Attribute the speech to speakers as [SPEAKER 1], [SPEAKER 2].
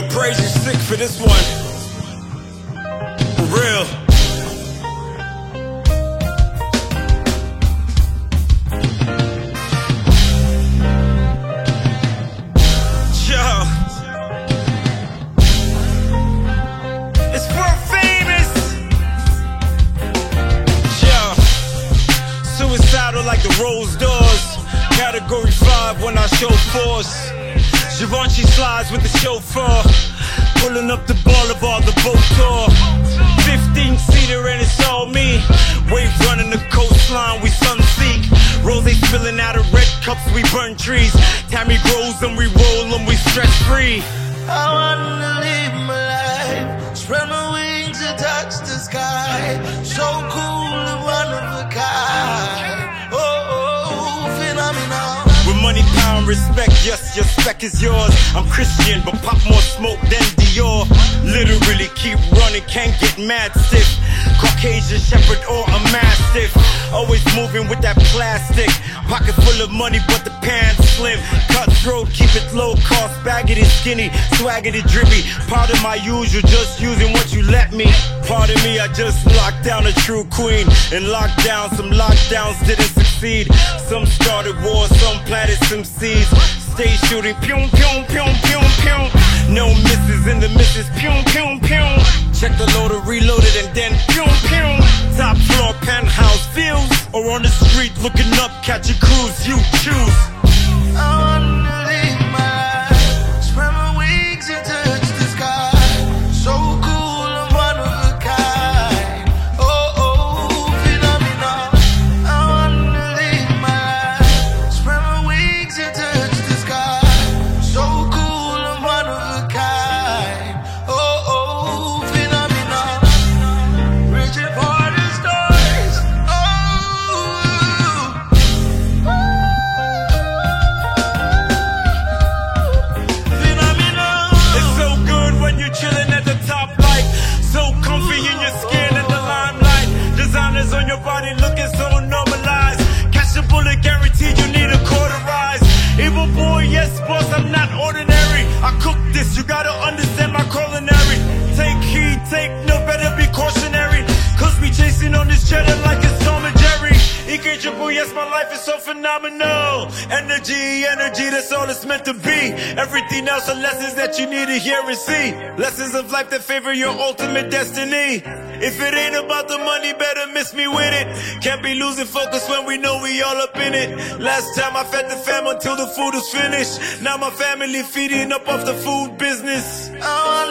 [SPEAKER 1] praise you sick for this one. For real. It's world famous. Suicidal like the Rose Doors. Category 5 when I show force. Givenchy slides with the chauffeur. Pulling up the boulevard, the boat tour. 15-seater and it's all me. Waves running the coastline, we sunseek. Rose spilling out of red cups, we burn trees. Tammy grows and we roll them, we stress free.
[SPEAKER 2] I wanna live my life, spread my wings and touch the sky. So cool and one of a kind. Oh, phenomenal.
[SPEAKER 1] With money, power, and respect, yes, your spec is yours. I'm Christian, but pop more smoke than Dior. Literally keep running, can't get mad stiff. Caucasian shepherd or a mastiff. Always moving with that plastic. Pocket full of money, but the pants slim. Cutthroat, keep it low cost. Baggedy skinny, swaggedy drippy. Part of my usual, just using what you let me. Pardon me, I just locked down a true queen. And locked down, some lockdowns didn't succeed. Some started wars, some planted some seeds. Stay shooting, pyong, pyong, pyong, pyong, pyong. No misses in the misses, pyong, pyong, pyong. Check the loader, reloaded, and then pyong, pyong. Top floor, penthouse views. Or on the street, looking up, catch a cruise, you choose.
[SPEAKER 2] I wanna live my life, spread my wings and touch the sky. So cool and one of a kind. Oh, phenomenal. I wanna live my life, spread my wings and touch the sky. So cool and one of a kind. Oh, phenomenal. Rich and poor the stories.
[SPEAKER 1] Chilling at the top, like so comfy in your skin in the limelight. Designers on your body looking so normalized. Catch a bullet, guaranteed you need a cauterize. Evil boy, yes boss, I'm not ordinary. I cook this, you gotta understand my culinary. Take heed, take no, better be cautionary. Cause we chasing on this cheddar like it's Tom and Jerry. Incredible, yes, my life is so phenomenal. Energy, energy, that's all it's meant to be. Everything else are lessons that you need to hear and see. Lessons of life that favor your ultimate destiny. If it ain't about the money, better miss me with it. Can't be losing focus when we know we all up in it. Last time I fed the fam until the food was finished. Now my family feeding up off the food business.